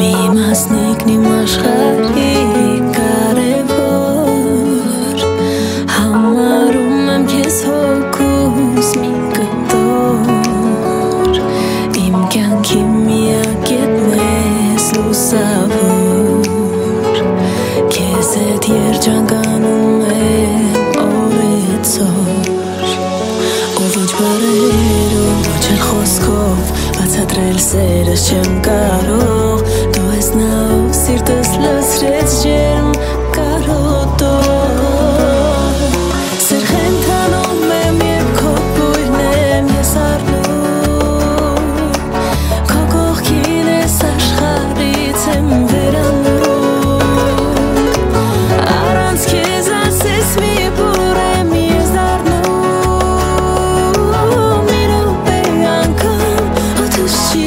Միմասնիկնի մաշխարի կարևոր Համարում եմ քեզ հոգուս մի կտոր Իմ կյանքի միակ ետն ես լուսավոր Քեզ հետ երջանկանում եմ օրեցօր Ու ոչ բարերով, ոչ էլ խոսքով Բացատրել սերս չեմ կարող Դու ես նա ով սիրտս լցրեց ջերմ կարոտով Սեր խենթանում եմ և քո բույրն եմ ես առնում Քո կողքին ես աշխարհից եմ վերանում Առանց քեզ ասես մի բուր եմ ես դառնում Մի րոպե անգամ օդս չի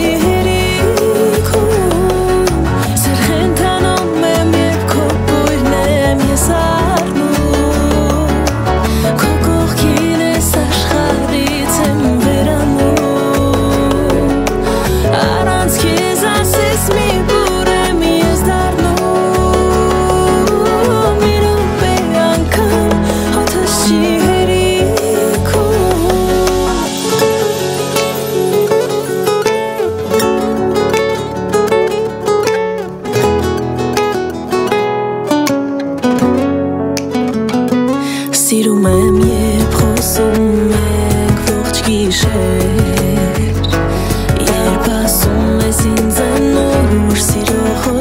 Սիրում եմ երբ խոսում եք ողջ գիշեր Երբ ասում ես ինձ անոր սիրո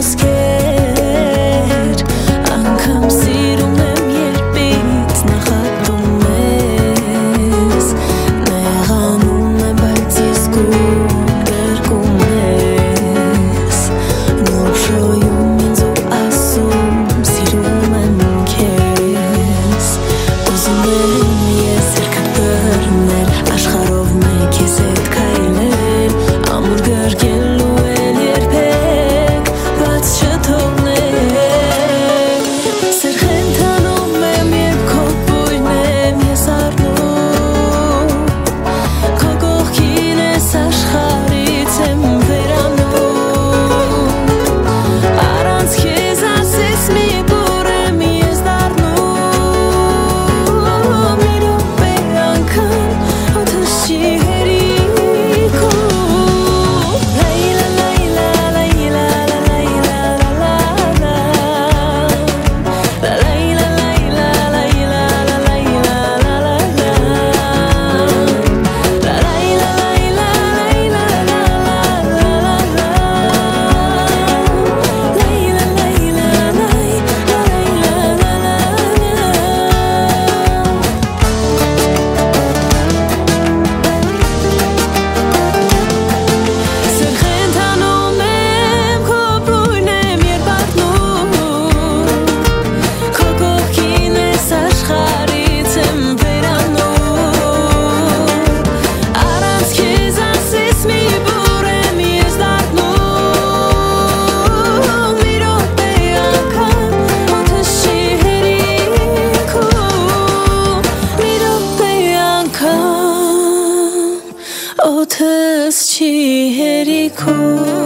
խոսքեր Անգամ սիրում եմ երբ ինձ նախատում ես Նեղանում եմ բայց ես կում գրկում ես Նոր շոյում ինձ ու ասում սիրում եմ քեզ Ուզում եմ ես երկդ բռնել Աշխարհով մեկ ես հետ քայլել Ամուր գրկելու էլ երբեք բաց չթողնել Սեր խենթանում եմ և քո բույրն եմ ես առնում Քո կողքին ես աշխարհից եմ վերանում Առանց քեզ ասես մի բուր եմ ես դառնում Մի րոպե անգամ օդս չի հերիքում Լայլա լայլա լայլա լայլա լայլա Լայլա լայլա լայլա լայլա լայլա Լայլա լայլա լայլա Սեր խենթանում եմ քո բույրն եմ երբ առնում Քո կողքին ես աշխարհից եմ վերանում Առանց քեզ ասես մի բուր եմ ես դառնում Մի րոպե անգամ օդս չի հերիքում Մի րոպե անգամ օդս չի հերիքում